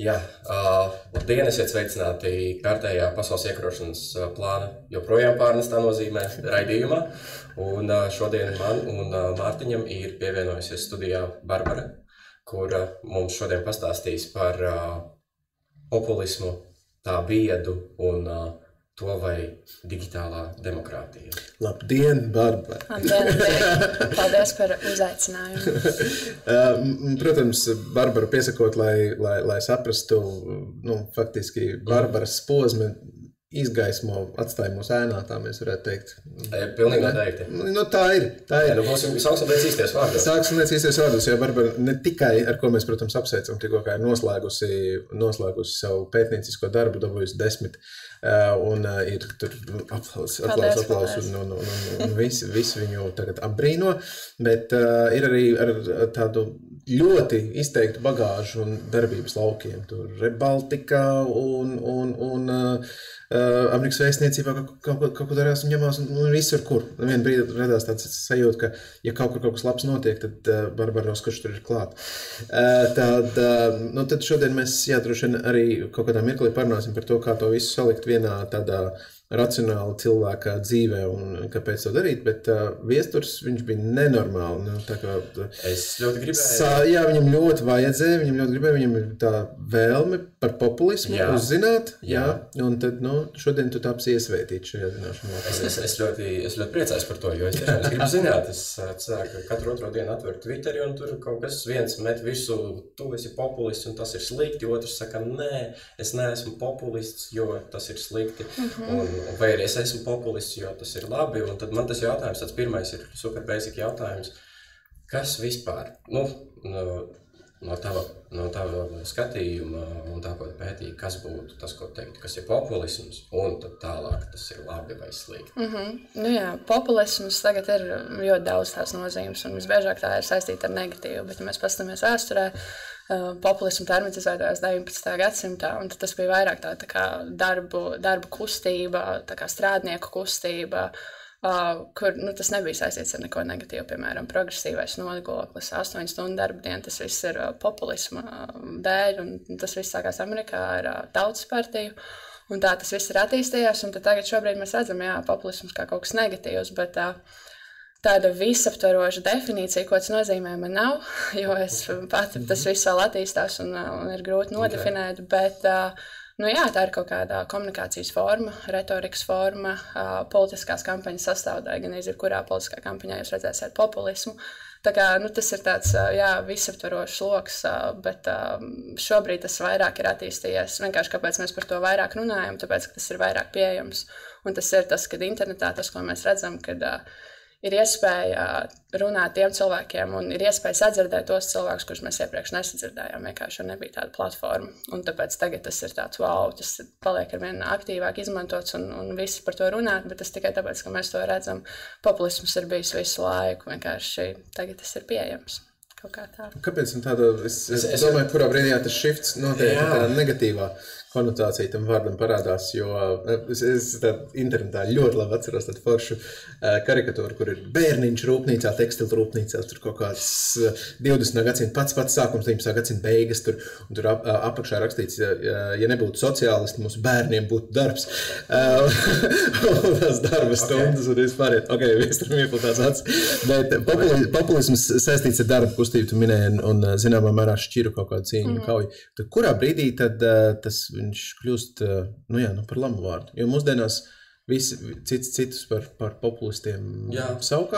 Jā, labdien, esiet sveicināti kārtējā pasaules iekarošanas plāna joprojām pārnestā nozīmē raidījumā. Un šodien man un Mārtiņam ir pievienojusies studijā Barbara, kura mums šodien pastāstīs par populismu, tā biedu un to, vai digitālā demokrātija. Labdien, Barbara! Labdien! Paldies par uzaicinājumu. Protams, Barbara piesakot, lai saprastu, faktiski Barbaras posmi izgaismo, atstāja mūsu ēnā, tā mēs varētu teikt. Pilnīgi noteikti. Tā ir. Sāksim pēc īsties vārdos. Sāksim pēc īsties vārdos, jo Barbara ne tikai, ar ko mēs, protams, apsveicam, tikko kā ir noslēgusi savu pētniecisko darbu, dabūjusi 10, un ir tur aplausi un visi viņu tagad apbrīno, bet ir arī ar tādu ļoti izteiktu bagāžu un darbības laukiem. Tur Rebaltika un Amerikas vēstniecībā kaut ko darās un ņemās un visur kur. Vienu brīdi radās tāds sajūta, ka, ja kaut kas labs notiek, tad Barbara Roskačs tur ir klāt. Tad šodien mēs, droši vien arī kaut kādā mirklī parunāsim par to, kā to visu salikt vienā tādā racionāli cilvēka dzīvē un kāpēc to darīt, bet Viesturs, viņš bija nenormāli. Es ļoti gribēju. Jā, viņam ļoti vajadzēja, viņam ir tā vēlme par populismu uzzināt, un tad, šodien tu tāps iesvētīt šajā zināšanā. Es ļoti priecājos par to, jo es tiešām gribu zināt. Es ceru, ka katru otro dienu atveru Twitteri un tur kaut kas viens met visu, tu esi populists un tas ir slikti, otrs saka, nē, es neesmu populists, jo tas ir slikti. Vai arī es esmu populists, jo tas ir labi, un tad man tas jautājums, tāds pirmais ir super basic jautājums, kas vispār, no tava skatījuma un tā, ko pētīja, kas būtu tas, ko teikt, kas ir populisms, un tad tālāk tas ir labi vai slikti? Populisms tagad ir ļoti daudz tās nozīmes, un visbiežāk tā ir saistīta ar negatīvu, bet ja mēs paskatāmies vēsturē, populismu termins izveidojās 19. gadsimtā, un tas bija vairāk tā kā darbu kustība, tā kā strādnieku kustība, kur tas nebija saistīts ar neko negatīvu, piemēram, progresīvais nodoklis, 8 stundu darba diena, tas viss ir populisma dēļ, un tas viss sākās Amerikā ar Tautas partiju, un tā tas viss ir attīstījies, un tad tagad šobrīd mēs redzam, populisms kā kaut kas negatīvs, bet tāda visaptveroša definīcija, ko tas nozīmē, man nav, jo es pati tas viss vēl attīstās un ir grūti nodefinēt, bet tā ir kaut kāda komunikācijas forma, retorikas forma, politiskās kampaņas sastāvdaļa, gan jebkurā politiskā kampaņā jūs redzēsiet populismu. Tā kā, tas ir tāds, visaptverošs loks, bet šobrīd tas vairāk ir attīstījies. Vienkārši kāpēc mēs par to vairāk runājam, tāpēc, ka tas ir vairāk pieejams. Un tas ir tas, kad internetā, tas, ko mēs redzam, kad ir iespēja runāt tiem cilvēkiem un ir iespēja sadzirdēt tos cilvēkus, kurus mēs iepriekš nesadzirdējām, vienkārši nebija tāda platforma. Un tāpēc tagad tas ir tāds, tas paliek arvien aktīvāk izmantots un visi par to runā, bet tas tikai tāpēc, ka mēs to redzam. Populisms ir bijis visu laiku, vienkārši tagad tas ir pieejams. Kaut kā tā. Kāpēc tāda, es domāju, kurā brīdī tas shifts notiek, tāda negatīvā konotācija tam vārdam parādās, jo es internetā ļoti labi atceros tādu foršu karikatūru, kur ir bērniņš rūpnīcā, tekstilu rūpnīcā, tur kaut kāds 20. gadsimta pats sākums, 19. gadsimta beigas, un tur apakšā rakstīts, ja nebūtu sociālisti, mūsu bērniem būtu darbs. Un tās darba stundas un vispāriet. Viesturam iepiltās acis. Bet populisms saistīts ar darba kustību, tu minēji, un zināmā mērā šķiru kaut kādu cīņu un kauju. Tad kurā brīdī tad viņš kļūst par lamu vārdu? Jo mūsdienās visi citus par populistiem saukā,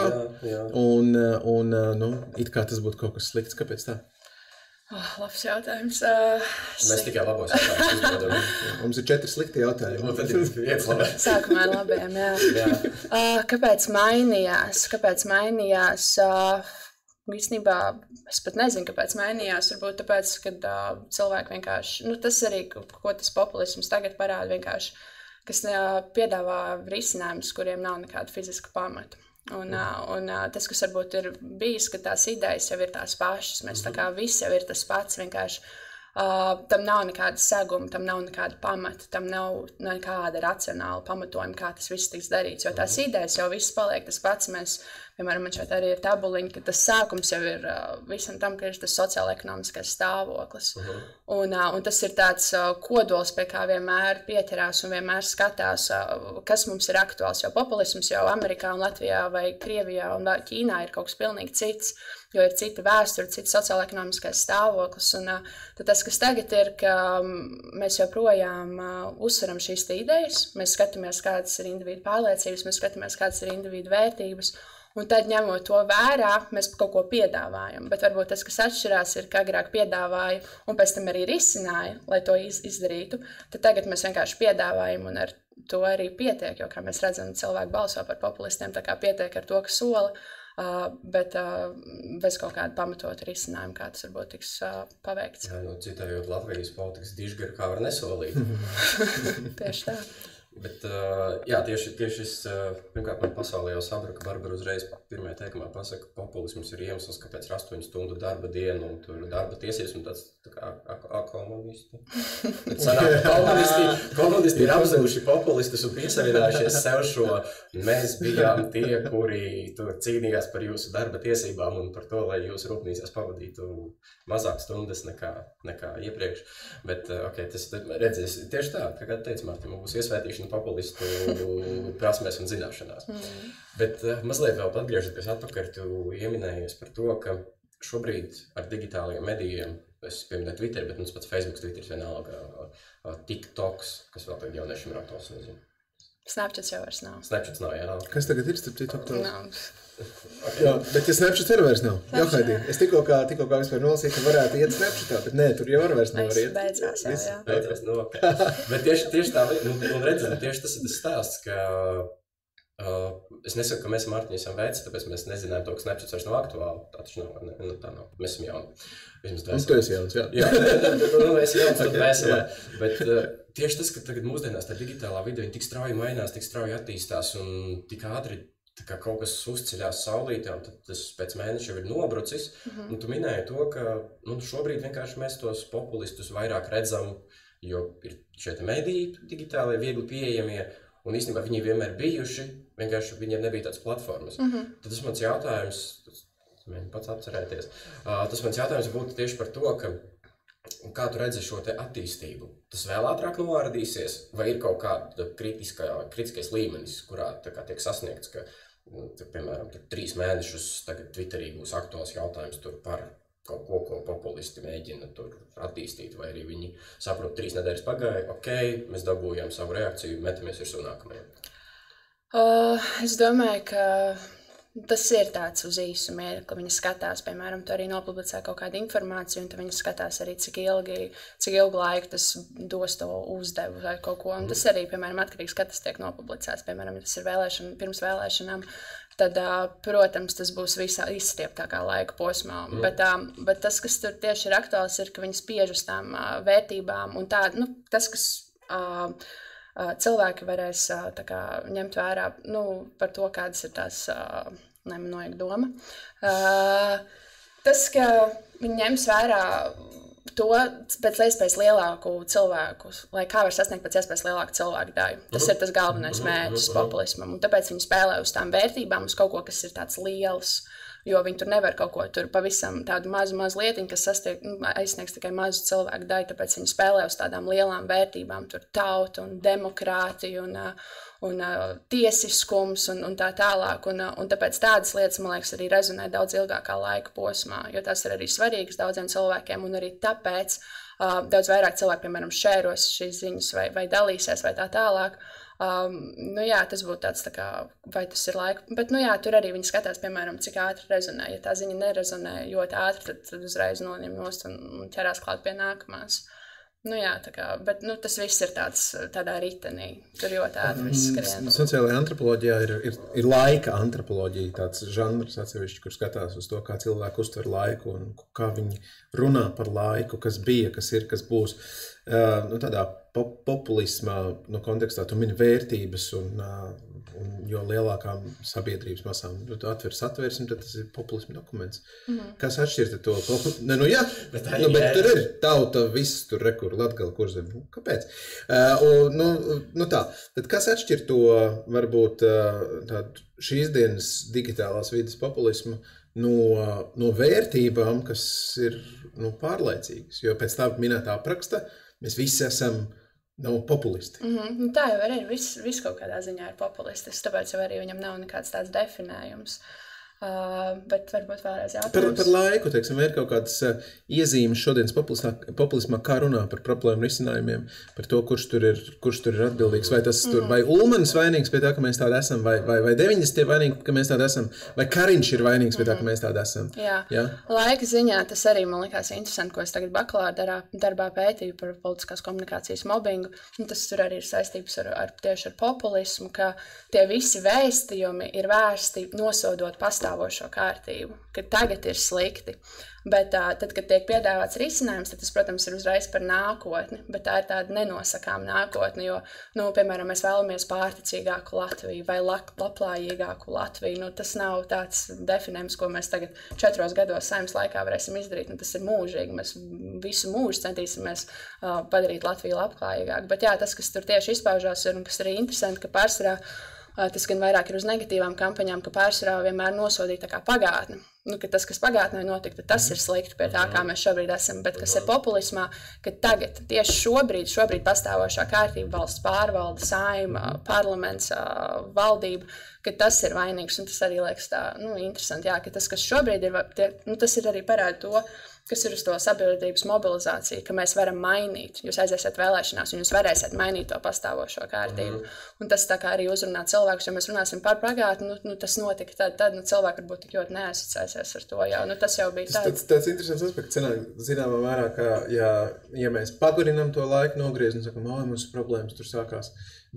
un it kā tas būtu kaut kas slikts. Kāpēc tā? Labs jautājums. Mēs tikai labos jautājumus uzdodam. Mums ir 4 slikti jautājumi. Tad ir viens labs. Sākumā ar labiem, jā. Kāpēc mainījās? Īstenībā es pat nezinu, kāpēc mainījās. Varbūt tāpēc, ka cilvēki vienkārši, tas arī, ko tas populisms tagad parāda vienkārši, kas piedāvā risinājumus, kuriem nav nekāda fiziska pamata. Un tas, kas varbūt ir bijis, ka tās idejas jau ir tās pašas, mēs tā kā viss jau ir tas pats, vienkārši tam nav nekāda seguma, tam nav nekāda pamata, tam nav nekāda racionāla pamatojuma, kā tas viss tiks darīts. Jo tās idejas jau viss paliek tas pats. Mēs, piemēram, man šeit arī ir tabuliņa, ka tas sākums jau ir visam tam, ka ir tas sociāla-ekonomiskais stāvoklis. Un tas ir tāds kodols, pie kā vienmēr pieķerās un vienmēr skatās, kas mums ir aktuāls. Jo populisms jau Amerikā un Latvijā vai Krievijā un Ķīnā ir kaut kas pilnīgi cits, jo ir cita vēsture, cits sociāla-ekonomiskais stāvoklis. Un tad tas, kas tagad ir, ka mēs joprojām uzsveram šīs idejas, mēs skatāmies, kādas ir individu pārliecības, mēs skatāmies, kādas ir individu vērtības. Un tad, ņemot to vērā, mēs kaut ko piedāvājam. Bet varbūt tas, kas atšķirās, ir, ka agrāk piedāvāja un pēc tam arī risināja, lai to izdarītu. Tad tagad mēs vienkārši piedāvājam un ar to arī pietiek. Jo, kā mēs redzam, cilvēki balso par populistiem, tā kā pietiek ar to, ka sola, bet bez kaut kāda pamatota risinājuma, kā tas varbūt tiks paveikts. Jā, citējot Latvijas politikas dižgaru, kā var nesolīt. Tieši tā. Bet, jā, tieši šis, pirmkārt, man pasaulē jau sabruka, Barbara uzreiz pirmajā teikumā pasaka, ka populisms ir iemesls, kāpēc ir 8 stundu darba diena un tur darba tiesies un tāds tā kā komunisti. Bet sanāk, komunisti ir apzaguši populistus un piesavinājušies sev šo, mēs bijām tie, kuri tur cīnījās par jūsu darba tiesībām un par to, lai jūs rūpnīcās pavadītu mazāk stundas nekā iepriekš. Bet, ok, tas redzēs tieši tā, kā teica Mārtiņ, būs iesvētīšana populistu prasmēs un zināšanās. Bet mazliet vēl atgriežoties atpakaļ, tu ieminējies par to, ka šobrīd ar digitālajiem medijiem, es pieminēju Twitter, bet mums pats Facebook, Twitter vienalga, TikToks, kas vēl tagad jauniešiem ir aktuāls, nezinu. Snapchats jau vairs nav. Snapchats nav, jā. Kas tagad ir starp TikTok? Nav. Okay. Jā, bet ja Snapchats arī vairs nav. Jā, Haidī, es tikko kā vispār nolasīju, ka varētu iet Snapchatā, bet nē, tur jau vairs nevar iet. Beidzās, jā. Beidzās, nu, okay. Bet tieši tā, un redzam, tieši tas ir tas stāsts, ka es nesaku, ka mēs ar Mārtiņu esam veci, tāpēc mēs nezinām to, ka Snapchats vairs nav aktuāli. Tā taču nav, ne, tā nav. Mēs esam jauni. Un tu esi jauns, jā. Jā, es jauns, tad vēselē. Bet tieši tas, ka tagad mūsdienās tā digitālā vide, viņi tik strauji mainās, tik strauji attīstās un tik ātri tā kā kaut kas uzceļās saulītē, un tad tas pēc mēneša jau ir nobrucis. Un tu minēji to, ka šobrīd vienkārši mēs tos populistus vairāk redzam, jo ir šie mediji digitālie, viegli pieejamie, un īstenībā viņi vienmēr bijuši, vienkārši viņiem nebija tādas platformas. Tad tas mans jautājums, mēģinu pats atcerēties, tas mans jautājums būtu tieši par to, ka kā tu redzi šo te attīstību? Tas vēl ātrāk noārdīsies, vai ir kaut kāda kritiskais līmenis, kurā tā kā tiek sasniegts, ka, piemēram, 3 mēnešus tagad Twitterī būs aktuāls jautājums tur par kaut ko, ko populisti mēģina tur attīstīt, vai arī viņi saprot 3 nedēļas pagāja, ok, mēs dabūjām savu reakciju, metamies virsū nākamajam. Es domāju, ka tas ir tāds uz īsu mirkli, ka viņi skatās, piemēram, tu arī nopublicē kaut kādu informāciju, un tad viņi skatās arī, cik ilgu laiku tas dos to uzdevu vai kaut ko. Un tas arī, piemēram, atkarīgs, kad tas tiek nopublicēts. Piemēram, ja tas ir pirms vēlēšanām, tad, protams, tas būs visā izstieptākā laika posmā. Bet tas, kas tur tieši ir aktuāls, ir, ka viņi spiež uz tām vērtībām un tā, tas, kas cilvēki varēs kā, ņemt vērā par to, kādas ir tās nemanoiga doma. Tas, ka viņi ņems vērā to pēc iespējas lielāku cilvēku, lai kā var sasniegt pēc iespējas lielāku cilvēku daļu. Tas ir tas galvenais mērķis populismam, un tāpēc viņi spēlē uz tām vērtībām, uz kaut ko, kas ir tāds liels. Jo viņi tur nevar kaut ko tur pavisam tādu mazu lietiņu, kas aizsniegs tikai mazu cilvēku daļu, tāpēc viņi spēlē uz tādām lielām vērtībām, tur tauta un demokrātija un tiesiskums un tā tālāk. Un tāpēc tādas lietas, man liekas, arī rezonē daudz ilgākā laika posmā, jo tas ir arī svarīgs daudziem cilvēkiem, un arī tāpēc daudz vairāk cilvēku, piemēram, šēros šīs ziņas vai dalīsies vai tā tālāk. Jā, tas būtu tāds tā kā, vai tas ir laika, bet, jā, tur arī viņi skatās, piemēram, cik ātri rezonē. Ja tā ziņa nerezonē ļoti ātri, tad uzreiz noņem nost un ķerās klāt pie nākamās. Jā, tā kā, bet, tas viss ir tādā ritenī. Tur ļoti ātri viss skrien. Sociālajā antropoloģijā ir laika antropoloģija, tāds žanrs atsevišķi, kur skatās uz to, kā cilvēki uztver laiku un kā viņi runā par laiku, kas bija, kas ir, kas būs. Tādā populismā kontekstā tu mini vērtības un jo lielākām sabiedrības masām tu atversim, tad tas ir populisma dokuments. Kas atšķirta to? Bet tur ir tauta, viss tur rekur, Latgala, Kurzem. Kāpēc? Tā. Tad kas atšķir to varbūt šīs dienas digitālās vides populismu no vērtībām, kas ir pārlaicīgas? Jo pēc tā minētā apraksta mēs visi esam populisti. Tā jau arī viss kaut kādā ziņā ir populistis, tāpēc jau arī viņam nav nekāds tāds definējums. Bet varbūt vēlreiz jautājums. Par laiku, teiksim, ir kaut kādas iezīmes šodienas populismā, kā runā par problēmu risinājumiem, par to, kurš tur ir atbildīgs, vai tas tur, vai Ulmanis vainīgs pie tā, ka mēs tādi esam, vai 90 vainīgi, ka mēs tādi esam, vai Kariņš ir vainīgs pie tā, ka mēs tādi esam. Jā. Laika ziņā tas arī man likās interesanti, ko es tagad bakalaura darbā pētīju par politiskās komunikācijas mobbingu, un tas tur arī ir saistības tieši ar populismu, ka tie visi vēstījumi ir vērsti nosodot pastāvošo kārtību, ka tagad ir slikti. Bet tad, kad tiek piedāvāts risinājums, tad tas, protams, ir uzreiz par nākotni, bet tā ir tāda nenosakām nākotne, jo, piemēram, mēs vēlamies pārticīgāku Latviju vai labklājīgāku Latviju. Tas nav tāds definējums, ko mēs tagad 4 gados Saeimas laikā varēsim izdarīt, tas ir mūžīgi. Mēs visu mūžu centīsimies padarīt Latviju labklājīgāku. Bet jā, tas, kas tur tieši izpaužās, un kas arī interesanti, ka pārsvarā tas gan vairāk ir uz negatīvām kampaņām, ka pārsvarā vienmēr nosodīja tā kā pagātni. Ka tas, kas pagātnē notika, tas ir slikti pie tā, kā mēs šobrīd esam. Bet kas ir populismā, ka tagad, tieši šobrīd pastāvošā kārtība, valsts pārvalde, Saeima, parlaments, valdība, ka tas ir vainīgs. Un tas arī liekas tā, interesanti, jā, ka tas, kas šobrīd ir, tas ir arī parāda to, kas ir uz to sabiedrības mobilizāciju, ka mēs varam mainīt. Jūs aiziesiet vēlēšanās, un jūs varēsiet mainīt to pastāvošo kārtību. Un tas tā kā arī uzrunā cilvēkus, jo mēs runāsim par pagātni, tas notika tad cilvēki varbūt tik ļoti neasociēsies ar to jau. Tas jau bija tāds. Tāds interesants aspekts, zināmā mērā, ka ja mēs pagarinām to laiku nogriezt un sakam, mums problēmas tur sākās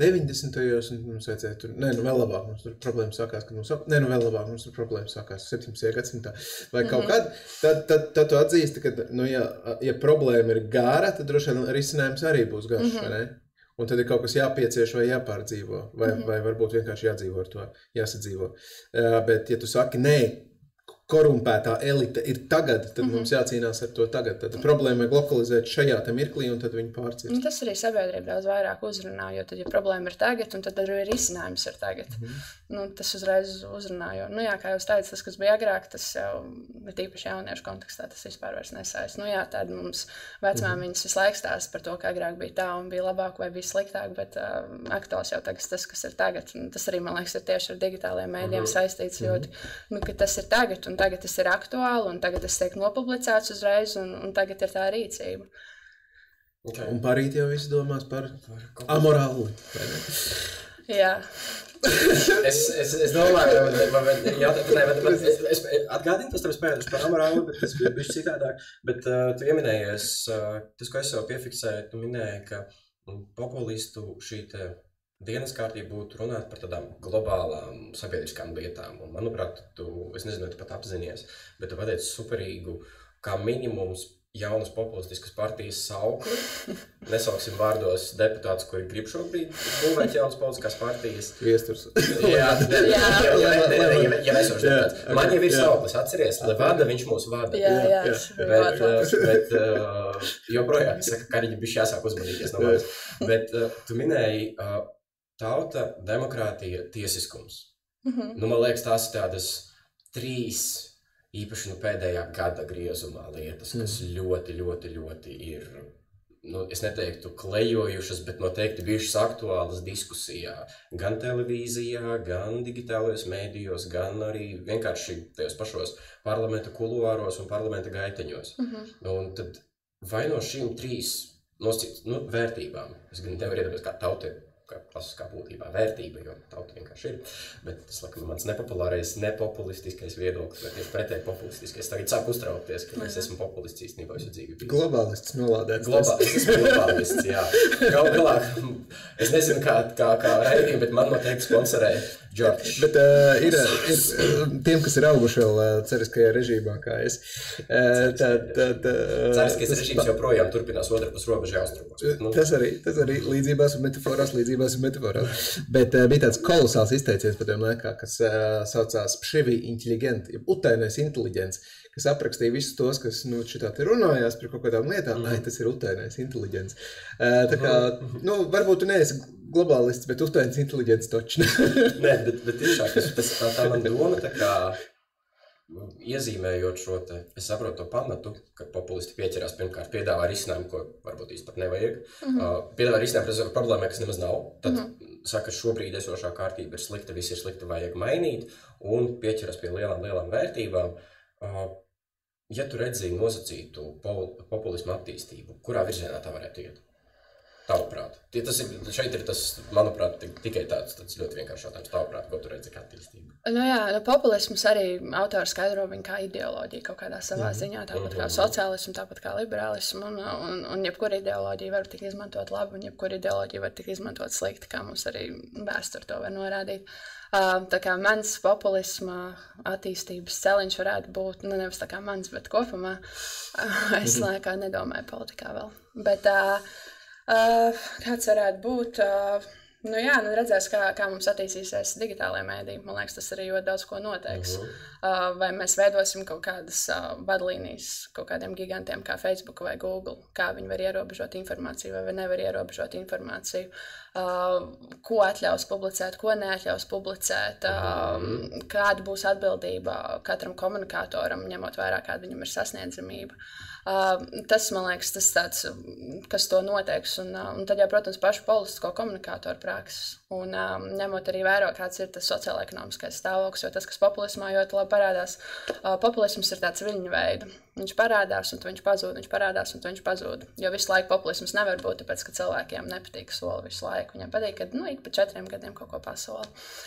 90. un mums vajadzēja tur, vēl labāk mums tur problēmas sākās, vēl labāk mums tur problēmas sākās 17. gadsimtā vai kaut kad, tad tu atzīsti, ka, ja problēma ir gara, tad droši vien risinājums arī būs garš, vai ne? Un tad ir kaut kas jāpiecieš vai jāpārdzīvo, vai varbūt vienkārši jādzīvo ar to, jāsadzīvo. Bet, ja tu saki, nē, korumpētā elite ir tagad, tad mums jācīnās ar to tagad. Tad problēma ir lokalizēt šajā mirklī, un tad viņi pārcirst. Tas arī sabiedrība daudz vairāk uzrunā, jo tad, ja problēma ir tagad, un tad arī risinājums ir tagad. Tas uzreiz uzrunā, jo, kā jau teicu, tas, kas bija agrāk, tas jau, bet īpaši jauniešu kontekstā, tas vispār vairs nesaist. Tad mums vecmāmiņas visu laiku stāsta par to, ka agrāk bija tā un bija labāk vai bija sliktāk, bet aktuāls jau tagad tas, kas ir tagad. Un tas arī, man liekas, ir tieši ar digitālajiem mēdījiem saistīts ļoti, ka tas ir tagad, un tagad tas ir aktuāli, un tagad tas tiek nopublicēts uzreiz, un tagad ir tā rīcība. Okay. Un parīt jau visi domās par amorāli. Jā. Es domāju, es atgādinu, tas tev spējuši par amorāli, bet tas bija bišķi citādāk. Bet tu ieminējies, tas, ko es jau piefiksēju, tu minēji, ka populistu šī te dienas kārtība būtu runāt par tādām globālām sabiedriskām lietām. Un, manuprāt, es nezinu, vai tu pat apzinies, bet tu pateici superīgu, kā minimums jaunas populistiskas partijas saukli. Nesauksim vārdos deputātus, kuri grib šobrīd būvēt jaunas politiskās partijas. Viesturs. Jā, ja nesoši deputāts. Man jau ir sauklis, atceries, Levada, viņš mūs vada. Jā. Bet joprojām, es saku, Kariņam bišķi jāsāk uzmanīties no manis. Bet tu minēji tauta, demokrātija, tiesiskums. Man liekas, tās ir tādas 3 īpaši pēdējā gada griezumā lietas, kas ļoti, ļoti, ļoti ir, es neteiktu klejojušas, bet noteikti bijušas aktuālas diskusijā. Gan televīzijā, gan digitālajos mēdījos, gan arī vienkārši tajos pašos parlamenta kuluāros un parlamenta gaiteņos. Un tad vai no šīm 3 vērtībām, es gan nevaru iedomāties, kā tauta kā būtībā vērtība, jo tauta vienkārši ir. Bet tas, laikam, mans nepopulārais, nepopulistiskais viedoklis, vai tieši pretēji populistiskais. Tagad sāk uztraukties, ka es esmu populists īstenībā visu dzīvi. Globālists nolādēts. Es esmu globālists, jā. Galu galā, es nezinu, kā raidījumi, bet man noteikti sponsorē George. Bet ir tiem, kas ir auguši vēl cariskajā režīmā, kā es. Cariskais režīms joprojām turpinās otrpus robežu austrumos. Tas arī līdzībās un metaforās. Bet bija tāds kolosāls izteiciens par tiem laikā, kas saucās pšivi intelligenti, utainais inteliģents, kas aprakstīja visus tos, kas šitā te runājās par kaut kādām lietām. Tas ir utainais inteliģents. Tā kā, varbūt tu neesi globālists, bet utains inteliģents točni. Nē, bet tiešām, tā man doma, tā kā iezīmējot šo te, es saprotu to pamatu, ka populisti pieķerās pirmkārt piedāvā risinājumu, ko varbūt īsti pat nevajag. Piedāvā risinājumu par problēmai, kas nemaz nav. Tad saka, šobrīd esošā kārtība ir slikta, viss ir slikta, vajag mainīt, un pieķeras pie lielām vērtībām. Ja tu redzēji nosacītu populismu attīstību, kurā virzienā tā varētu iet? Tavuprāt. Šeit ir tas, manuprāt, tikai tāds ļoti vienkārši jautājums. Tavuprāt, ko tu redzi kā attīstību? Populisms arī autori skaidro viņu kā ideoloģiju kaut kādā savā ziņā, tāpat kā sociālismu, tāpat kā liberālismu, un jebkura ideoloģija var tik izmantot labi, un jebkura ideoloģija var tik izmantot slikti, kā mums arī vēsture to var norādīt. Tā kā mans populisma attīstības celiņš varētu būt, nevis tā kā mans, bet kopumā. Es laikā nedomāju politikā vēl. Bet kāds varētu būt? Redzēs, kā mums attīstīsies digitālajā mēdī. Man liekas, tas arī ļoti daudz ko noteiks. Vai mēs veidosim kaut kādas vadlīnijas kaut kādiem gigantiem kā Facebook vai Google, kā viņi var ierobežot informāciju vai nevar ierobežot informāciju, ko atļaus publicēt, ko neatļaus publicēt, kāda būs atbildība katram komunikatoram, ņemot vērā, kāda viņam ir sasniedzamība. Tas, man liekas, tas tāds, kas to noteiks, un tad jau, protams, pašu politisko komunikātoru prakses, un ņemot arī vērā, kāds ir tas sociāla-ekonomiskais stāvoklis, jo tas, kas populismā ļoti labi parādās, populisms ir tāds viļņu veida. Viņš parādās, un viņš pazūd, viņš parādās, un viņš pazūd, jo visu laiku populisms nevar būt, tāpēc, ka cilvēkiem nepatīk soli visu laiku. Viņam patīk, ka, ik pa 4 gadiem kaut ko pasola.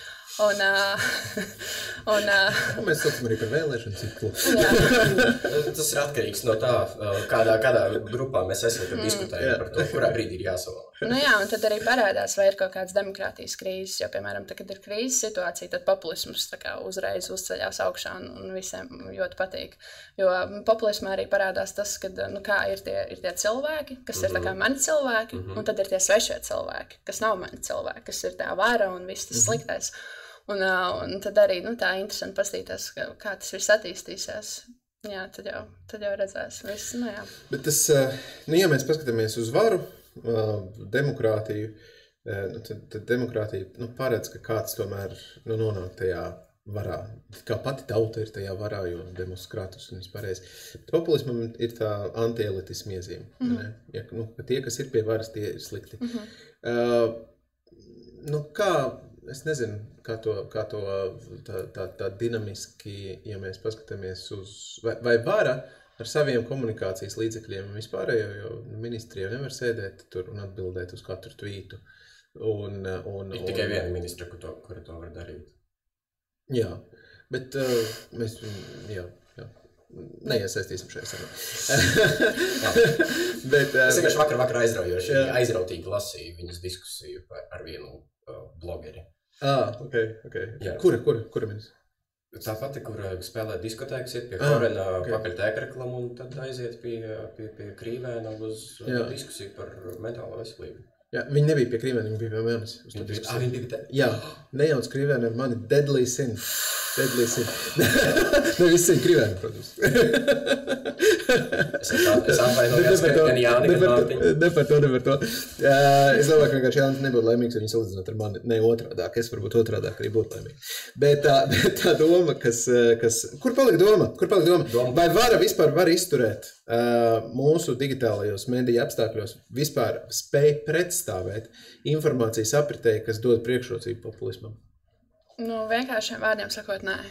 Mēs saucam arī par vēlēšanu ciklu. Tas ir atkarīgs no tā, kādā grupā mēs esam, kad diskutējam par to, kurā brīdī ir jāsola. Un tad arī parādās, vai ir kaut kāds demokrātijas krīzes, jo, piemēram, kad ir krīzes situācija, tad populisms tā kā uzreiz uzceļās augšā un visiem ļoti patīk. Jo populismā arī parādās tas, ka, kā ir tie cilvēki, kas ir tā kā mani cilvēki, un tad ir tie svešie cilvēki, kas nav mani cilvēki, kas ir tā vara un viss tas sliktais. Un tad arī tā interesanti paskatīties, kā tas viss attīstīsies. Jā, tad jau redzēs viss. Bet tas, ja mēs paskatāmies uz varu, demokrātiju, tad demokrātija paredz, ka kāds tomēr nonāk tajā varā. Kā pati tauta ir tajā varā, jo demokrātus un vispārējais. Populismam ir tā antielitisma iezīme. Ja, ka tie, kas ir pie varas, tie ir slikti. Es nezinu, kā to tā dinamiski, ja mēs paskatāmies uz, vai vara ar saviem komunikācijas līdzekļiem un vispārējo, jo ministri jau nevar sēdēt tur un atbildēt uz katru tvītu. Ir tikai viena ministra, kura to var darīt. Jā, bet mēs, neiesaistīsim šajā sarunā. Es vienkārši vakar aizrautīgi lasīju viņas diskusiju ar vienu blogeri. Ok. Kura ministra? Tā pati, kur spēlē diskotēkas, iet pie Korena pakaļ tēkreklam un tad aiziet pie Krīvēna uz diskusiju par mentālo veselību. Jā, viņi nebija pie Krīvēna, viņi bija pie manis. Viņi bija te? Jā, nejauc Krīvēna ar mani Deadly Sin. Ne visi ir Krīvēna, protams. Es atvainojos, ka gan Jāni, gan Mārtiņa. Ne par to. Es domāju, ka vienkārši Jānis nebūtu laimīgs, ja viņi salīdzināt ar mani. Ne otrādāk, es varbūt otrādāk arī būtu laimīgs. Bet tā doma, Kur palika doma? Vai vara vispār var izturēt mūsu digitālajos mediju apstākļos, vispār spēj pretstāvēt informācijas apritei, kas dod priekšrocību populismam? Vienkāršiem vārdiem sakot, nē.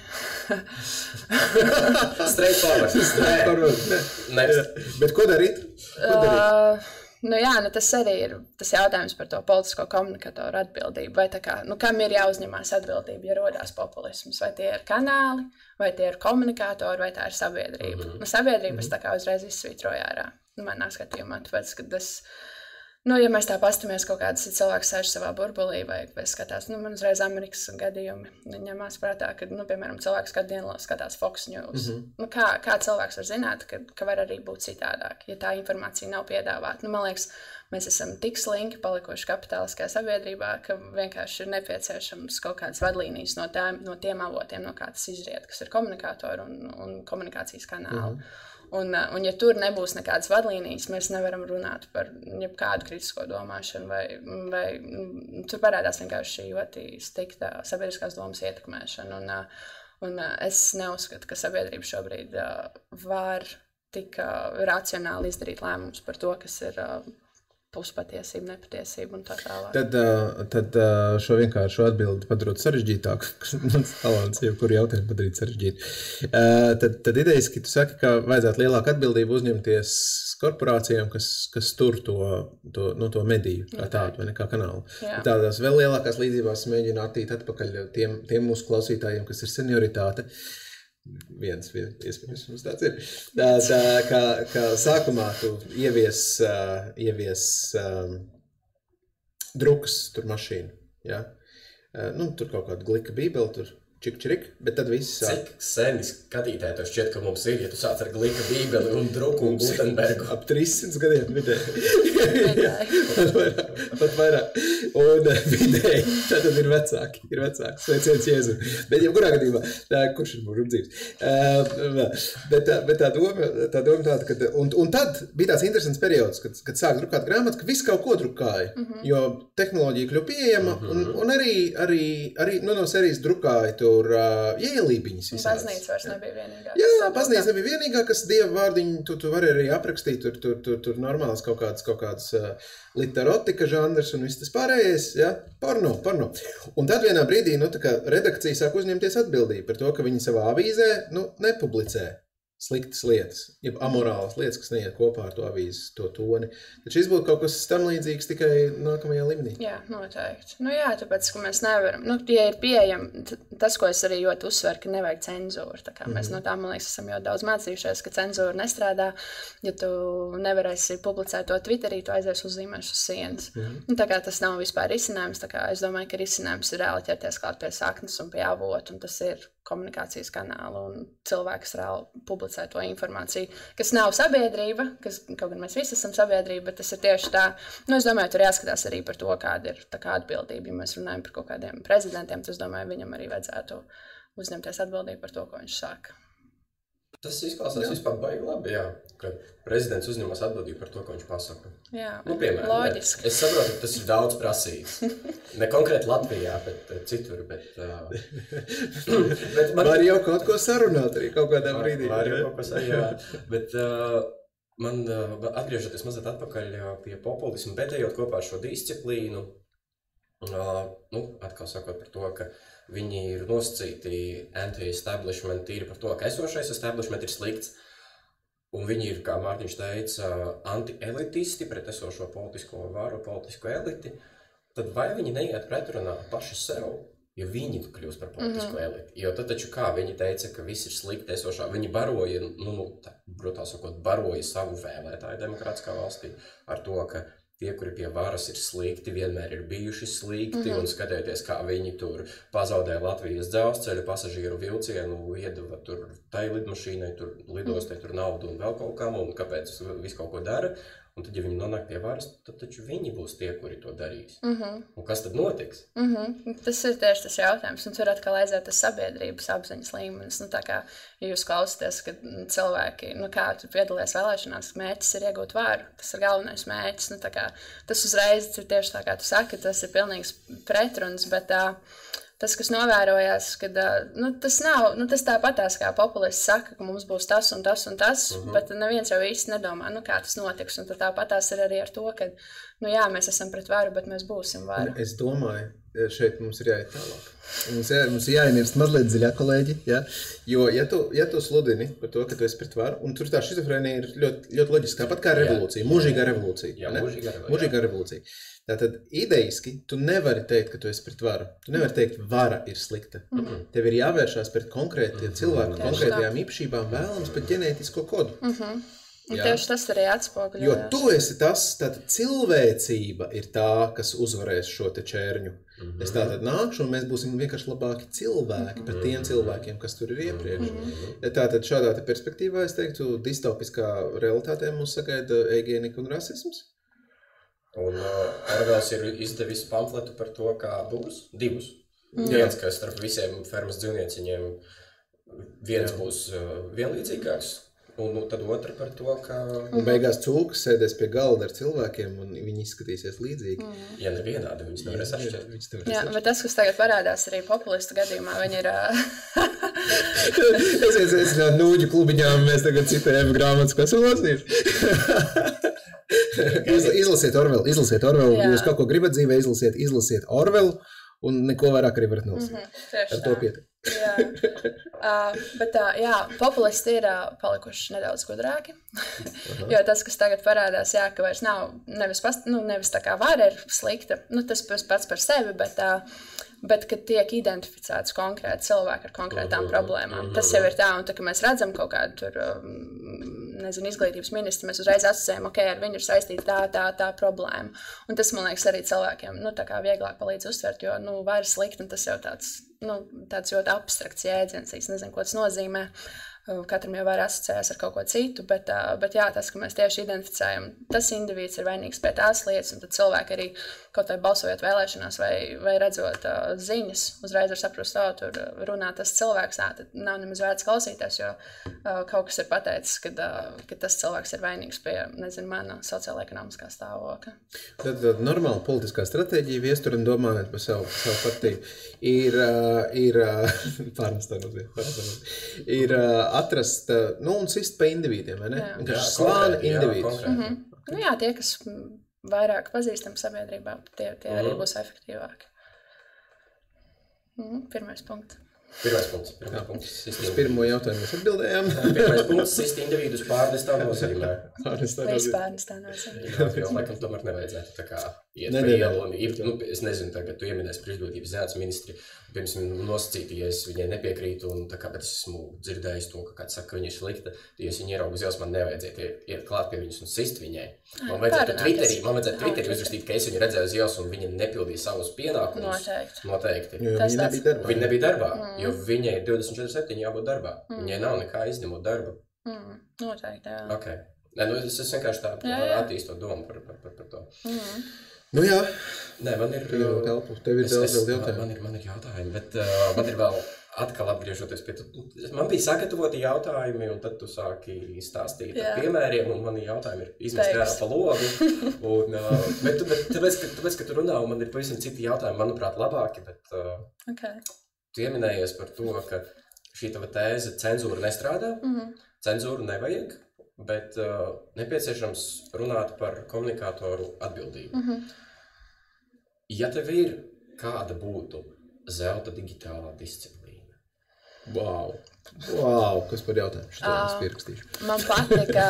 Straightforward. Nē. Bet ko darīt? Nu jā, nu tas arī ir tas jautājums par to politisko komunikatoru atbildību. Vai tā kā, nu kam ir jāuzņemās atbildība, ja rodās populisms? Vai tie ir kanāli, vai tie ir komunikatori, vai tā ir sabiedrība? Nu sabiedrības tā kā uzreiz izsvītroja ārā. Nu, manā skatījumā, tāpēc, ka tas, nu, ja mēs tā pastamies kaut kādas cilvēks sēž savā burbulī vai skatās, nu, man uzreiz Amerikas gadījumi ņemās prātā, ka, nu, piemēram, cilvēks kādu dienu skatās Fox News. Nu, kā cilvēks var zināt, ka var arī būt citādāk, ja tā informācija nav piedāvāta. Nu, man liekas, mēs esam tik slinki palikuši kapitāliskajā sabiedrībā, ka vienkārši ir nepieciešams kaut kādas vadlīnijas no tiem avotiem, no kā tas izriet, kas ir komunikatori un komunikācijas kanāli. Un ja tur nebūs nekādas vadlīnijas, mēs nevaram runāt par jebkādu kritisko domāšanu, vai tur parādās vienkārši ļoti stikta sabiedriskās domas ietekmēšana. Un es neuzskatu, ka sabiedrība šobrīd var tik racionāli izdarīt lēmumus par to, kas ir puspatiesība, nepatiesība un tā tālāk. Tad šo vienkāršu atbildi padarot sarežģītāku, mans talants jau kuru jautājumu padarīt sarežģītu. Tad idejiski tu saki, ka vajadzētu lielāku atbildību uzņemties korporācijām, kas tur to mediju kā tādu, vai ne, kā kanālu. Tādās vēl lielākās līdzībās mēģina attīt atpakaļ tiem mūsu klausītājiem, kas ir senioritāte. Viens iespējams mums tāds ir. Kā sākumā tu ievies drukas tur mašīnu, ja? Nu, tur kaut kāda glika bībeli, tur čik, bet tad viss sāk. Cik seni skatītāji tev šķiet, ka mums ir, ja tu sāc ar glika bībeli un druku un Gutenbergu? Ap 300 gadiem vidēji. Pat vairāk. Un vidēji, tad ir vecāki. Sveiciens Jēzu. Bet jebkurā gadījumā, kurš ir mūžu dzīves? Bet tā doma tāda, ka... Un tad bija tāds interesants periods, kad sāk drukāt grāmatas, ka viss kaut ko drukāja. Jo tehnoloģija kļuva pieejama un arī no serijas drukāja tur ielībiņas visādas. Baznīca vairs nebija vienīgā. Jā, baznīca nebija vienīgā, kas dievu vārdiņu, tu vari arī aprakstīt, tur normāls kaut kāds literotika žanrs un viss tas pārējais, ja? Porno. Un tad vienā brīdī, tā kā redakcija sāk uzņemties atbildību par to, ka viņi savā avīzē, nepublicē sliktas lietas, jeb amorālas lietas, kas neiet kopā ar to avīzes, to toni. Taču šis būtu kaut kas tam līdzīgs tikai nākamajā līmenī. Jā, noteikti. Nu jā, tāpēc, ka mēs nevaram, ja ir pieejami, tas, ko es arī ļoti uzsveru, ka nevajag cenzūru. Tā kā mēs no tā, man liekas, esam jau daudz mācījušies, ka cenzūra nestrādā. Ja tu nevarēsi publicēt to Twitterī, tu aizies uzzīmēs uz sienas. Un tā kā tas nav vispār risinājums, tā kā es domāju, ka risinājums ir reāli ķerties klāt pie saknes un pie avotu, un tas ir komunikācijas kanāla un cilvēks reāli publicē to informāciju, kas nav sabiedrība, kaut gan mēs visi esam sabiedrība, bet tas ir tieši tā. Es domāju, tur jāskatās arī par to, kāda ir tā kā atbildība. Ja mēs runājam par kaut kādiem prezidentiem, tad es domāju, viņam arī vajadzētu uzņemties atbildību par to, ko viņš saka. Tas izklausās vispār baigi labi, jā, ka prezidents uzņemas atbildību par to, ko viņš pasaka. Jā, piemēram, loģiski. Es saprotu, ka tas ir daudz prasīts. Ne konkrēti Latvijā, bet citur, Var jau kaut ko sarunāt arī kaut kādā brīdī. Var jau kaut ko sarunāt, bet man atgriežoties mazliet atpakaļ pie populismu, bet ejot kopā ar šo disciplīnu, atkal sakot par to, ka viņi ir nosacīti anti-establishment tīri par to, ka esošais establishment ir slikts, un viņi ir, kā Mārtiņš teica, anti-elitisti pret esošo politisko varu, politisko eliti, tad vai viņi neiet pretrunā paši sev, ja viņi kļūst par politisko eliti? Jo tad taču kā viņi teica, ka viss ir slikti esošā, viņi baroja, brutāli sakot, baroja savu vēlētāju demokrātiskā valstī ar to, ka tie, kuri pie varas ir slikti, vienmēr ir bijuši slikti, un skatieties, kā viņi tur pazaudēja Latvijas dzelzceļa pasažieru vilcienu, iedeva tur tai lidmašīnai, tur lidostai, tur naudu un vēl kaut kam, un kāpēc visu kaut ko dara. Un tad, ja viņi nonāk pie varas, tad taču viņi būs tie, kuri to darīs. Un kas tad notiks? Tas ir tieši tas jautājums, un tur atkal aiziet tas sabiedrības apziņas līmenis. Tā kā, ja jūs klausāties, ka cilvēki, kā tu piedalies vēlēšanās, mērķis ir iegūt varu, tas ir galvenais mērķis. Tā kā, tas uzreiz ir tieši tā, kā tu saki, tas ir pilnīgs pretruns, bet tas, kas novērojās, kad tas tāpatās, kā populists saka, ka mums būs tas un tas un tas, bet neviens jau īsti nedomā, kā tas notiks. Un tāpatās ir arī ar to, ka, jā, mēs esam pret varu, bet mēs būsim varu. Es domāju, šeit mums ir jāiet tālāk. Mums jāienirst mazliet dziļāk, kolēģi, ja? Jo, ja tu sludini par to, ka tu esi pret varu, un tur tā šizofrēnija ir ļoti, ļoti loģiska, tāpat kā revolūcija, mūžīgā revolūcija. Jā, mūžīgā revolūcija. Tātad, idejiski, tu nevari teikt, ka tu esi pret varu. Tu nevari teikt, vara ir slikta. Tev ir jāvēršās pret konkrētiem cilvēku, konkrētajām īpašībām, vēlams pret ģenētisko kodu. Tieši tas arī atspoguļojas. Jo tu esi tas, tātad cilvēcība ir tā, kas uzvarēs šo te čērņu. Es tātad nākšu, un mēs būsim vienkārši labāki cilvēki pret tiem cilvēkiem, kas tur ir iepriekš. Tātad šādā te perspektīvā, es teiktu, distopiskā realitātē mūs sagaida eigēnika un rasisms. Un Orvels ir izdevis pamfletu par to, kā būs divus. Viens, ka starp visiem fermas dzīvnieciņiem viens būs vienlīdzīgāks. Un tad otra par to, ka... Un beigās cūkas sēdēs pie galda ar cilvēkiem, un viņi izskatīsies līdzīgi. Ja nevienādi, viņas nevarēs atšķirt. Jā, bet tas, kas tagad parādās arī populistu gadījumā, viņi ir... Es nūģu klubiņām, mēs tagad citējam grāmatas, ko esam lasījuši. Izlasiet Orvelu, ja jūs kaut ko gribat dzīvē, izlasiet Orvelu, un neko vairāk arī varat nolasīt. Ar to pietiek. Bet populisti ir palikuši nedaudz gudrāki, jo tas, kas tagad parādās, ka vairs nav nevis tā kā vara ir slikta, tas pats par sevi, bet kad tiek identificēts konkrēti cilvēki ar konkrētām problēmām. Tas jau ir tā, un tā, ka mēs redzam kaut kādu tur, izglītības ministru, mēs uzreiz asociējam, ar viņu ir saistīta tā problēma. Un tas, man liekas, arī cilvēkiem, tā kā vieglāk palīdz uztvert, jo, vara slikta, un tas jau tāds ļoti abstrakts jēdziens, es nezinu, ko tas nozīmē. Katram jau var asociējas ar kaut ko citu, bet tas, ka mēs tieši identificējam, tas individs ir vainīgs pie tās lietas, un tad cilvēki arī kaut vai balsojot vēlēšanās vai redzot ziņas, uzreiz var saprast, tur runā tas cilvēks, tad nav nemaz vērts klausīties, jo kaut kas ir pateicis, ka tas cilvēks ir vainīgs pie, mana sociāla-ekonomiskā stāvokļa. Tad normāla politiskā stratēģija viesturam domājot par savu partiju ir atrast, un sist pa individiem, vai ne? Vienkārši slāni individus. Tie, kas vairāk pazīstam sabiedrībā, tie arī būs efektīvāki. Pirmais punkts. Uz pirmo jautājumu mēs atbildējām. Pirmais punkts, sist individus pārnestā nozīmē. Pārnestā nozīmē. Jo, laikam, tomēr nevajadzētu tā kā iet pa ielu un es nezinu, tagad tu ieminēsi par izglītības zinātnes ministri, pirms nosacīti, ja es viņai nepiekrītu, un tā kā, bet es esmu dzirdējis to, ka kāds saka, ka viņa ir slikta, ja es viņu ieraugu uz ielas, man nevajadzētu iet klāt pie viņas un sist viņai. Man vajadzētu Twitterī uzrakstīt, ka es viņu redzēju uz ielas, un viņa nepildīja savus pienākumus. Noteikti. Jo viņa nebija darbā, jo viņai ir 24/7 jābūt darbā. Viņai nav nekā izņemot darbu. Noteikti, jā. Ok. Es vienkārši tā attīstot domu par to. Nu jā. Nē, man ir... Tev ir daudz jautājumu. Man ir jautājumi, bet man ir vēl atkal atgriežoties pie... Man bija sagatavoti jautājumi, un tad tu sāki stāstīt ar piemēriem, un mani jautājumi ir izmest ārā pa logu. Bet tāpēc, ka tu runā, un man ir pavisam citi jautājumi, manuprāt, labāki, bet tu ieminējies par to, ka šī tava tēze cenzūra nestrādā, cenzūru nevajag, bet nepieciešams runāt par komunikātoru atbildību. Ja tev ir, kāda būtu zelta digitālā disciplīna? Wow, kas par jautājumu? Šito es pierakstīšu. Man patika,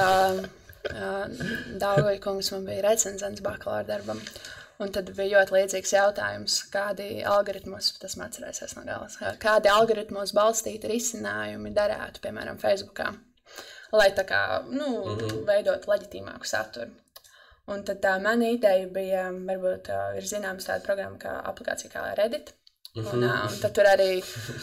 Daugoja kungs man bija recenzents bakalaura darbam, un tad bija ļoti līdzīgs jautājums, kādi algoritmus, tas man atcerēsies no galas, kādi algoritmus balstīti risinājumi darētu, piemēram, Facebookā, lai tā kā, veidot leģitīmāku saturu. Un tad tā mana ideja bija, varbūt ir zināms tāda programma kā aplikācija kā Reddit. Un tad tur arī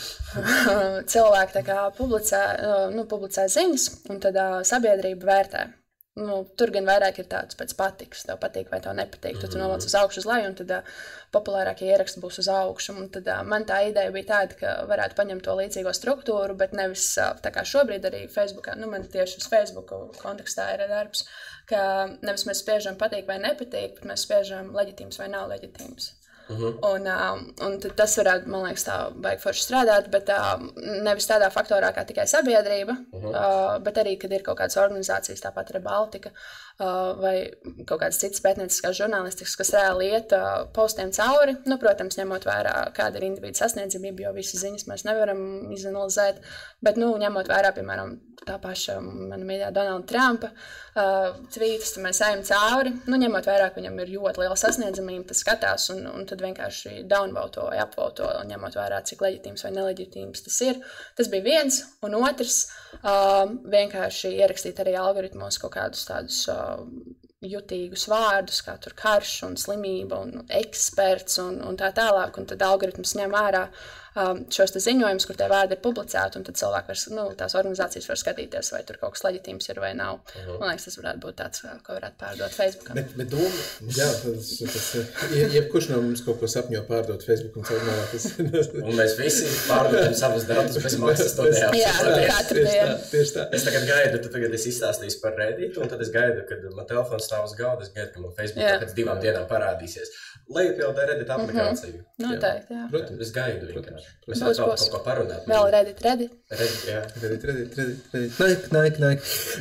cilvēki tā kā publicē ziņas, un tad sabiedrība vērtē. Tur gan vairāk ir tāds pēc patiks, tev patīk vai tev nepatīk. Tad tu nolaic uz augšu uz leju, un tad populārākie ieraksti būs uz augšu. Un tad man tā ideja bija tāda, ka varētu paņemt to līdzīgo struktūru, bet nevis tā kā šobrīd arī Facebookā, man tieši uz Facebooku kontekstā ir darbs, ka nevis mēs spiežam patīk vai nepatīk, bet mēs spiežam leģitīms vai nav leģitīms. Un tas varētu, man liekas, tā baigi forši strādāt, bet nevis tādā faktorā kā tikai sabiedrība, bet arī, kad ir kaut kādas organizācijas, tāpat arī Baltika, vai kaut kādas citas pētnieciskās žurnālistikas, kas reāli iet postiem cauri. Nu, protams, ņemot vērā, kāda ir individu sasniedzamība, jo visas ziņas mēs nevaram izanalizēt, bet, ņemot vērā, piemēram, tā paša mana mīļā Donalda Trumpa tvītus, tad mēs ejam cauri, ņemot vērā, ka viņam ir ļoti liela sasniedzamība, tas skatās un tad vienkārši downvoto vai upvoto, ņemot vērā, cik leģitīms vai neleģitīms tas ir. Tas bija viens, un otrs vienkārši ierakstīt arī algoritmos kaut kādus tādus jutīgus vārdus, kā tur karš un slimība un eksperts un tā tālāk, un tad algoritms ņem ārā šos te ziņojumus, kur tie vārdi ir publicēti, un tad cilvēki var, tās organizācijas var skatīties, vai tur kaut kas leģitīms ir vai nav. Man liekas, tas varētu būt tāds, ko varētu pārdot Facebookam. Bet doma, jā, tas jebkurš no mums kaut ko sapņo pārdot Facebookam caurmērā. Un mēs visi pārdodam savus datus bez maksas to neapsaka. Jā, katru dienu. Tieši tā. Es tagad gaidu, tagad es izstāstīšu par Reddit, un tad es gaidu, kad man telefons stāv uz galda, es gaidu, ka man Facebookā pēc 2 dienām parādīsies. Lejupildē Reddit aplikāciju. Noteikti, jā. Protams, es gaidu vienkārši. Mēs vēl kaut ko parunāt. Vēl Reddit. Reddit, jā. Reddit. Naik.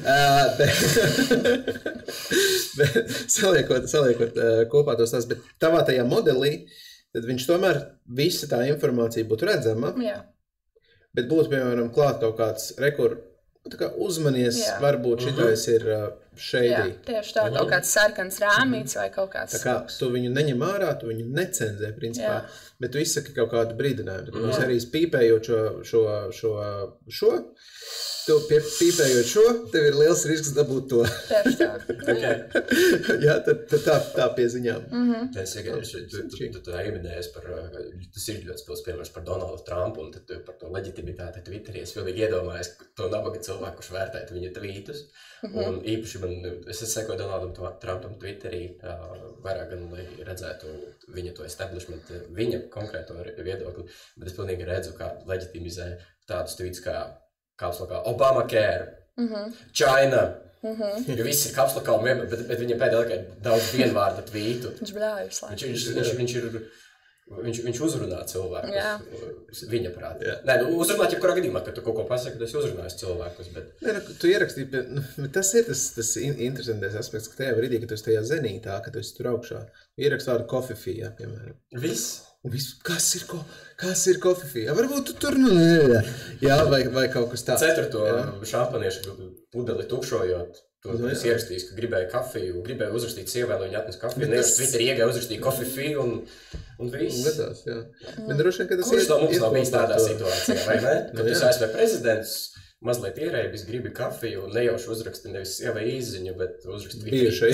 Saliekot kopā tos tās, bet tavā tajā modelī, tad viņš tomēr visa tā informācija būtu redzama. Jā. Bet būtu, piemēram, klāt kaut kāds uzmanies, varbūt šitais ir shady. Jā, tieši tā, kaut kāds sarkans rāmīts vai kaut kāds. Tā kā tu viņu neņem ārā, tu viņu necenzē, principā, bet tu izsaki kaut kādu brīdinājumu. Tad arī pīpējot šo, tu pīpējot šo, tev ir liels risks dabūt to. Tieši tā. Jā, tad tā pieziņām. Es tu ieminējies par, tas ir ļoti spils piemērs par Donaldu Trumpu un tad par to leģitimitāti Twitterī. Es pilnīgi iedomājos to nabaga cilvēku, kurš vērtētu viņa tvītus. Un īpaši es sekoju Donaldam Trumpam Twitterī vairāk gan, lai redzētu viņa to establishment, viņa konkrēto viedokli, bet es pilnīgi redzu, kā leģitimizē tādus tvītus kā kapslokā Obamacare, China, jo viss ir kapslokā, bet viņam pēdējā laikā ir daudz vienvārda tvītu. Viņš bļāvis. Viņš uzrunā cilvēkus, viņa prātā. Nē, uzrunāt jebkurā gadījumā, kad tu kaut ko pasaki, tad es uzrunāju cilvēkus, bet... Nē, tu ierakstīji, bet tas ir tas interesantais aspekts, ka tajā brīdī, kad tu esi tajā zenītā, kad tu esi tur augšā, tu ieraksti vārdu kofifija, piemēram. Viss? Kas ir kofifija? Varbūt tu tur, jā, vai kaut kas tāds. 4. šampaniešu pudeli tukšojot. Es ierakstījis, ka gribēju kafiju, gribēju uzrakstīt sievai, lai viņa atnes kafiju, nevis Twitter iegāju uzrakstīt kofifiju un viss. Gadās, jā. Bet droši vien, ka tas kurš no mums nav bijis tādā situācijā, vai ne? Kad tu ASV prezidents mazliet ierēbis, gribi kafiju un nejauši uzraksti nevis sievai izziņu, bet uzraksti bieži.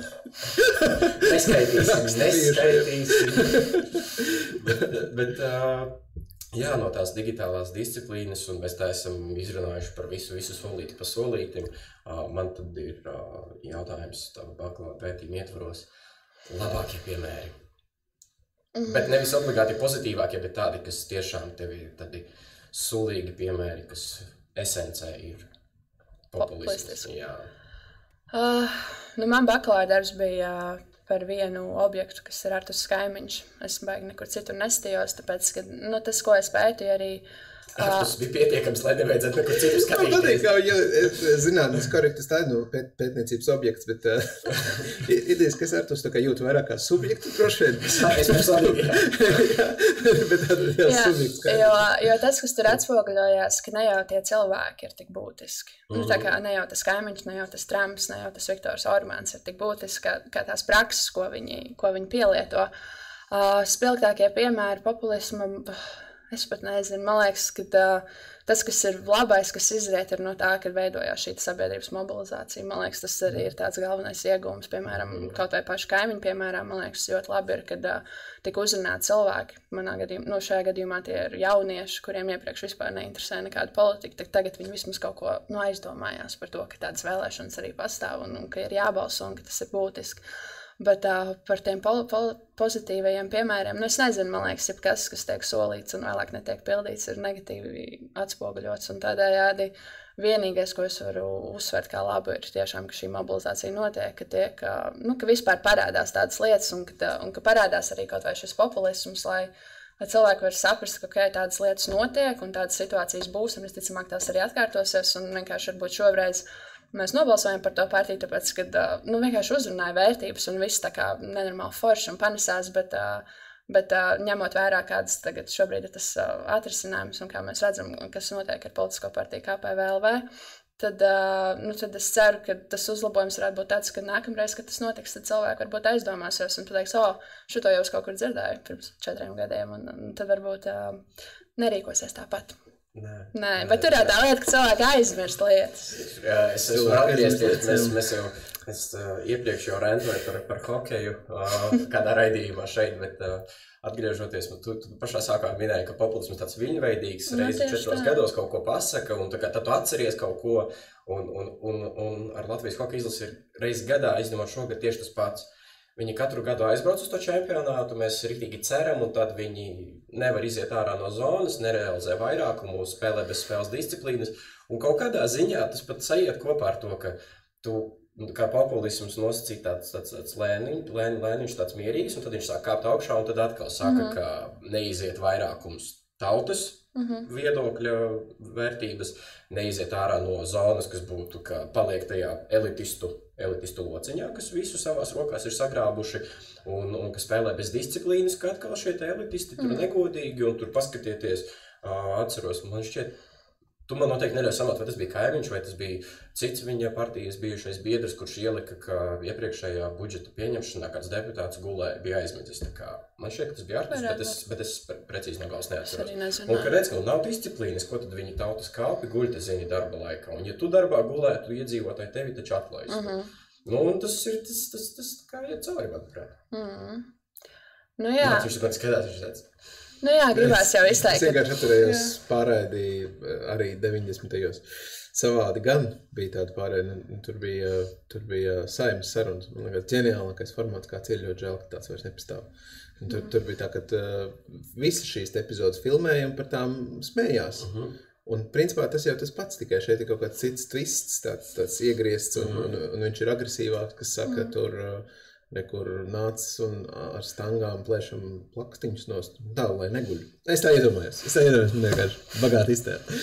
Neskaitīsim. Bet jā, no tās digitālās disciplīnas, un mēs tā esam izrunājuši par visu solīti pa solītim. Man tad ir jautājums tava bakalaura pētījuma ietvaros labākie piemēri. Bet nevis obligāti pozitīvākie, bet tādi, kas tiešām tev ir tādi sulīgi piemēri, kas esencē ir populistisks. Jā. Man bakalaura darbs bija par vienu objektu, kas ir Artus Kaimiņš. Es baigi nekur citur nestījos, tāpēc, ka tas, ko es pētīju arī... Tas bija pietiekams, lai nevajadzētu nekur citur skatīties. Patīk, kā zinātnes korektas tā ir pētniecības objekts, bet idejas, ka es Artus tā kā jūtu vairāk kā subjektu, droši vien. Es personīgi, jā. Bet jā, subjekts. Jo tas, kas tur atspoguļojās, ka ne jau tie cilvēki ir tik būtiski. Tā kā ne jau tas Kaimiņš, ne jau tas Trumps, ne jau tas Viktors Orbāns ir tik būtiski, kā tās prakses, ko viņi pielieto. Spilgtākie piemēri populismam... Es pat nezinu, man liekas, ka tas, kas ir labais, kas izriet, ir no tā, kad veidojās šī sabiedrības mobilizācija. Man liekas, tas arī ir tāds galvenais iegūms, piemēram, kaut vai paši Kaimiņi, piemēram, man liekas, ļoti labi ir, kad tika uzrunāti cilvēki. Šajā gadījumā tie ir jaunieši, kuriem iepriekš vispār neinteresē nekāda politika, tagad viņi vismaz kaut ko aizdomājās par to, ka tādas vēlēšanas arī pastāv un ka ir jābalso un ka tas ir būtiski. Bet par tiem pozitīvajiem piemēriem, es nezinu, man liekas, kas tiek solīts un vēlāk netiek pildīts, ir negatīvi atspoguļots. Un tādējādi vienīgais, ko es varu uzsvērt kā labu, ir tiešām, ka šī mobilizācija notiek, ka vispār parādās tādas lietas un ka parādās arī kaut vai šis populisms, lai cilvēki var saprast, ka tādas lietas notiek un tādas situācijas būs, un visticamāk tās arī atkārtosies, un vienkārši varbūt šoreiz mēs nobalsojam par to partiju, tāpēc, ka vienkārši uzrunāja vērtības un viss tā kā nenormāli forši un panesās, bet ņemot vērā, kāds tagad šobrīd ir tas atrisinājums un kā mēs redzam, kas notiek ar politisko partiju KPVLV, tad es ceru, ka tas uzlabojums varētu būt tāds, ka nākamreiz, kad tas notiks, tad cilvēki varbūt aizdomāsies un pateiks, šito jau es kaut kur dzirdēju pirms 4 gadiem, un tad varbūt nerīkosies tāpat. Nē, bet tur ir tā lieta, ka cilvēki aizmirst lietas. Jā, es varu atgriezties. Mēs iepriekš jau rentoju par hokeju kādā raidījumā šeit, bet atgriežoties, tu pašā sākumā minēji, ka populisms tāds viļņveidīgs, reizi 4 gados kaut ko pasaka, un tad tu atceries kaut ko, un ar Latvijas hokeja izlasi ir reizi gadā, izņemot šogad tieši tas pats. Viņi katru gadu aizbrauc uz to čempionātu, mēs riktīgi ceram, un tad viņi nevar iziet ārā no zonas, nerealizē vairākumu, spēlē bez spēles disciplīnas, un kaut kādā ziņā tas pat sajiet kopā ar to, ka tu, kā populisms nosacīja tāds lēniņš, tāds mierīgs, un tad viņš sāk kāpt augšā, un tad atkal saka, ka neiziet vairākums tautas viedokļa vērtības, neiziet ārā no zonas, kas būtu, ka paliek tajā elitistu lociņā, kas visu savās rokās ir sagrābuši un kas spēlē bez disciplīnas, ka atkal šie elitisti tur negodīgi un tur paskatieties, atceros, man šķiet, tu man noteikti neļauj samāt, vai tas bija kaimiņš, vai tas bija cits viņa partijas bijušais biedrs, kurš ielika, ka iepriekšējā budžeta pieņemšanā kāds deputāts gulēja, bija aizmidzis. Man šķiet, ka tas bija Artis, bet es precīzi no galvas neatceros. Un, ka redz, ka nav disciplīnas, ko tad viņi tautas kalpi guļ, te zini, darba laikā. Un, ja tu darbā gulētu, iedzīvotāji tevi taču atlaist. Un tas ir, tas kā iet cauri, manuprāt. Nu jā. Viņš ir skatās, viņš redz. Nu jā, gribās jau izteikt. Es vienkārši atcerējos pārraidi arī 90. Savādi gan bija tāda pārraidi, tur bija Saeimas sarunas. Man liekas, ģeniālākais formāts, kāds ir, ļoti žēl, ka tāds vairs nepastāv. Tur bija tā, ka visas šīs epizodes filmēja un par tām smējās. Un principā tas jau tas pats, tikai šeit ir kaut kāds cits twists, tāds iegriezts, un viņš ir agresīvāks, kas saka, tur nekur nācis un ar stangām plēšam plakstiņus nost, tā, lai neguļ. Es tā iedomājos, man vienkārši bagāti iztēli.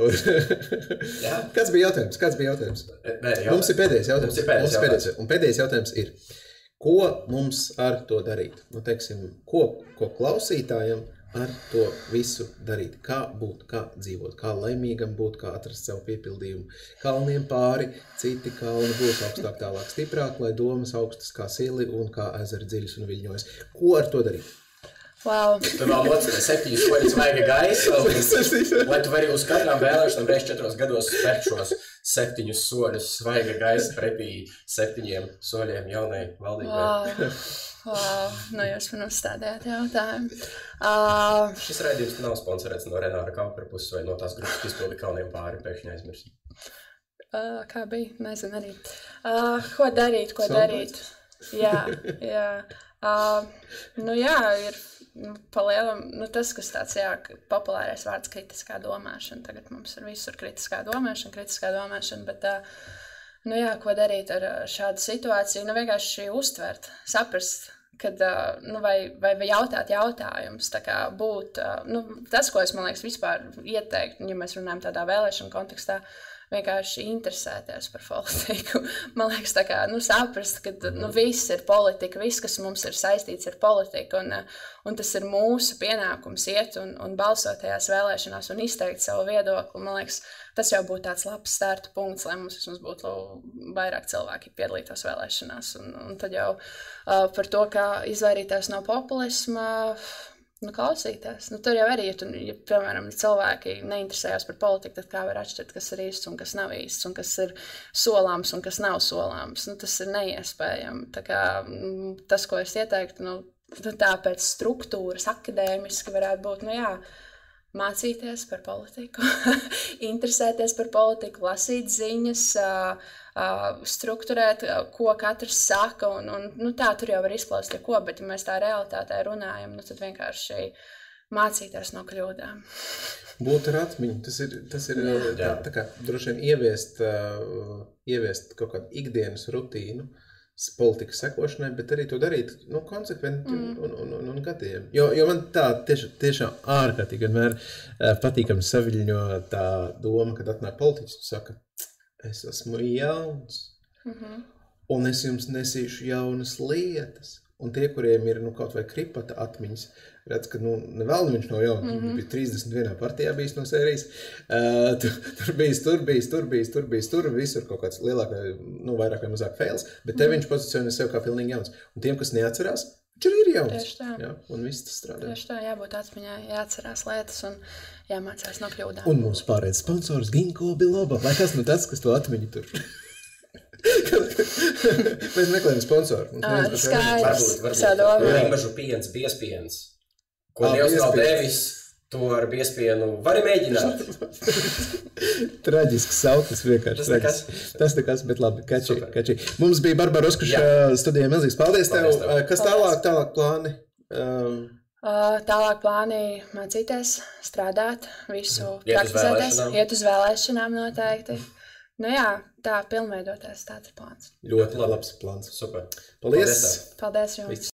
Kāds bija jautājums? Mums ir pēdējais jautājums. Un pēdējais jautājums ir, ko mums ar to darīt? Nu, teiksim, ko klausītājam ar to visu darīt? Kā būt, kā dzīvot, kā laimīgam būt, kā atrast savu piepildījumu. Kalniem pāri, citi kalni būs augstāk, tālāk, stiprāk, lai domas augstas kā sili un kā ezeri dziļas un viļņojas. Ko ar to darīt? Wow. Tu vēl locini 7 soļus svaiga gaisa, lai tu vari uz katrām vēlēšanām reiz 4 gados spērt šos 7 soļus svaiga gaisa pretī 7 soļiem jaunai valdībai. Wow. Nu, jūs man uzstādījāt jautājumu. Šis raidījums nav sponsorēts no Renāra Kaupera puses vai no tās grupas, kas izpildi Kalniem pāri, pēkšņi aizmirst. Kā bija? Nezinu arī. Ko darīt? Jā. Nu jā, ir palielam, tas, kas tāds, populārais vārds kritiskā domāšana. Tagad mums ir visur kritiskā domāšana, bet, ko darīt ar šādu situāciju? Vienkārši uztvert, saprast, kad, vai jautāt jautājumus, tā kā būt, tas, ko es, man liekas, vispār ieteiktu, ja mēs runājam tādā vēlēšanu kontekstā, vienkārši interesēties par politiku. Man liekas, tā kā, saprast, ka, viss ir politika, viss, kas mums ir saistīts ar politiku, un tas ir mūsu pienākums iet un balsot tajās vēlēšanās un izteikt savu viedokli. Man liekas, tas jau būtu tāds labs starta punkts, lai mums vismaz būtu vairāk cilvēki piedalītos vēlēšanās. Un tad jau par to, kā izvairīties no populisma, klausīties. Tur jau arī, ja piemēram, cilvēki neinteresējās par politiku, tad kā var atšķirt, kas ir īsts un kas nav īsts, un kas ir solāms un kas nav solāms. Tas ir neiespējami. Tā kā tas, ko es ieteiktu, tā pēc struktūras akadēmiski varētu būt, mācīties par politiku, interesēties par politiku, lasīt ziņas, strukturēt, ko katrs saka, un tā tur jau var izplaust ko, bet ja mēs tā realitātē runājam, tad vienkārši mācīties no kļūdām. Būt ar atmiņu, tas ir tā kā droši vien ieviest kaut kādu ikdienas rutīnu, politikas sekošanai, bet arī to darīt konsekventi un gadiem. Jo man tā tiešām ārkārtīgi vienmēr patīkami saviļņo tā doma, kad atnāk politiķis un saka, es esmu jauns, un es jums nesīšu jaunas lietas. Un tie, kuriem ir kaut vai kripata atmiņas, redz, ka nevēl viņš nav jauns. Viņš bija 31 partijā bijis no sērijas. Tur bijis, visur kaut kāds lielākais, vairāk vai mazāk fails, bet te viņš pozicionē sev kā pilnīgi jauns. Un tiem, kas neatcerās, viņš arī ir jauns. Tieši tā. Jā, un viss tas strādā. Tieši tā, jābūt atmiņā, jāatcerās lietas un jāmācās no kļūdām. Un mums pārējais sponsors Ginkgo Biloba. Vai kas tas, kas to atmiņu tur? Mēs meklējam sponsoru. Skaidrs. Limbažu piens, biespiens. Ko Dievs nav devis, to ar biespienu vari mēģināt. Traģisks sauklis vienkārši. Tas nekas, bet labi. Kači. Mums bija Barbara Oskaša studijā milzīgs. Paldies tev. Kas tālāk plāni? Tālāk plāni mācīties, strādāt, visu praktizēties, iet uz vēlēšanām noteikti. Tā pilnveidoties, tāds ir plāns. Ļoti labs plāns. Super. Paldies. Paldies jums.